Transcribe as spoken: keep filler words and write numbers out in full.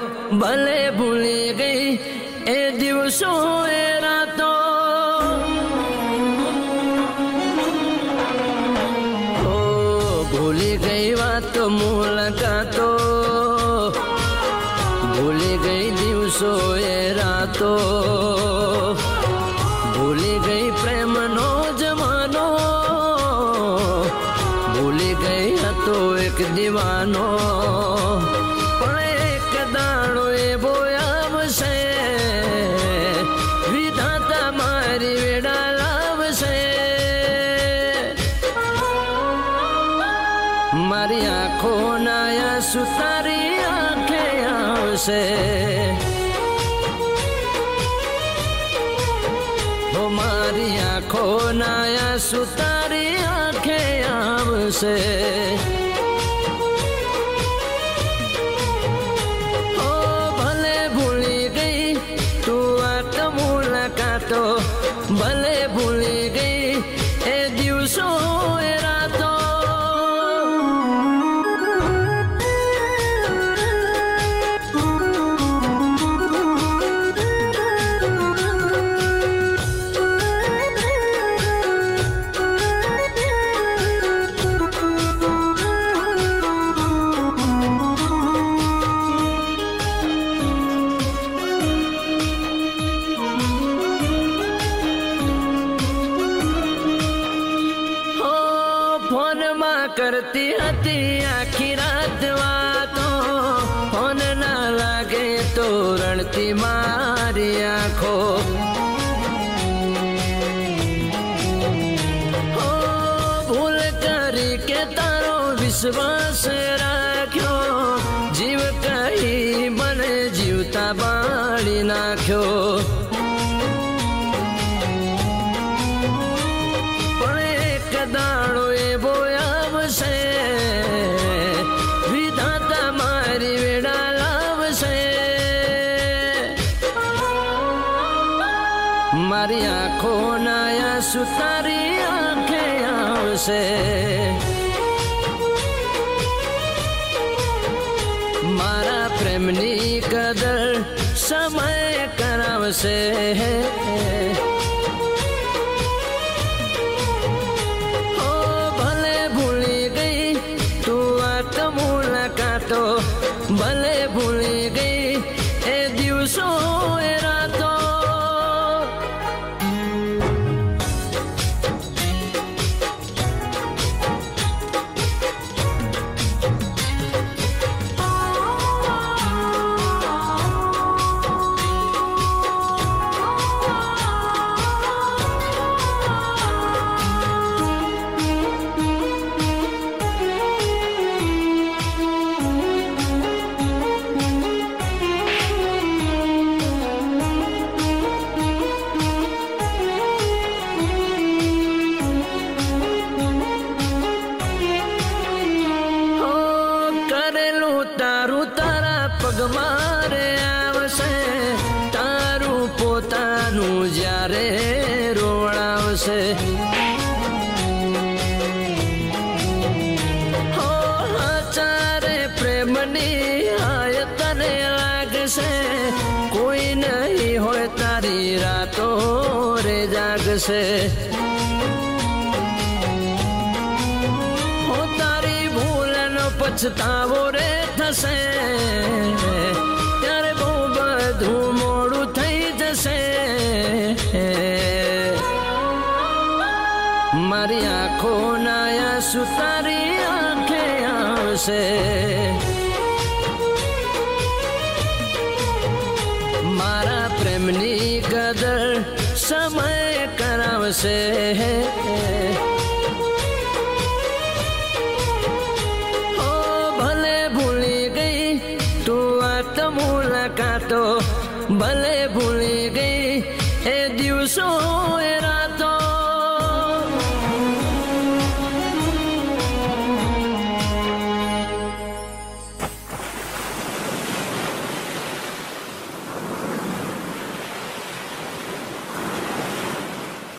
भले भूली गई ए दिवसों ए रातों। ओ भूली गई बातों मुलाकातों, भूली गई दिवसों ए रातों, भूली गई प्रेम नो जमानो, भूली गई हतो एक दीवानो। पण एक दाड़ो एवो आवशे विधाता मारी वेड़ा लावशे। मारी आँखों ना आंसू तारी आँखे आवशे। ओ मारी आँखों ना आंसू तारी आँखे आवशे। ओ भले भूली गई तू आत मुलाकातो, भले भूली गई ए दिवसों ए रातों। फोन मां करती हती आखी रात वातों, फोन ना लागे तो रणती मारी आँखों। ओ भूल करी के तारो विश्वास राख्यो, जीव कही बने जीवता बाળી नाख्यो। दाड़ो एवो आवशे विधाता मारी वेड़ा लावशे। मारी आँखों ना आंसू तारी आँखे आवशे। मारा प्रेमनी कदर समय करावशे। मुलाकातो भले भूली गई ए दिवसों ए रातों। तारू तारा पग मारे आवशे, तारू पोतानु ज्यारे रोवड़ावशे। हो आचारे प्रेमनी आय तने लागशे, कोई नहीं होय तारी रातो रे जागशे। हो तारी भूलनो पछतावो रे थशे, त्यारे बहू बधु मोड़ू थई जशे। मारी आँखों ना आंसू तारी आँखे आवशे। मारा प्रेमनी कदर समय करावशे। मुलाकातो भले भूली गई ए दिवसों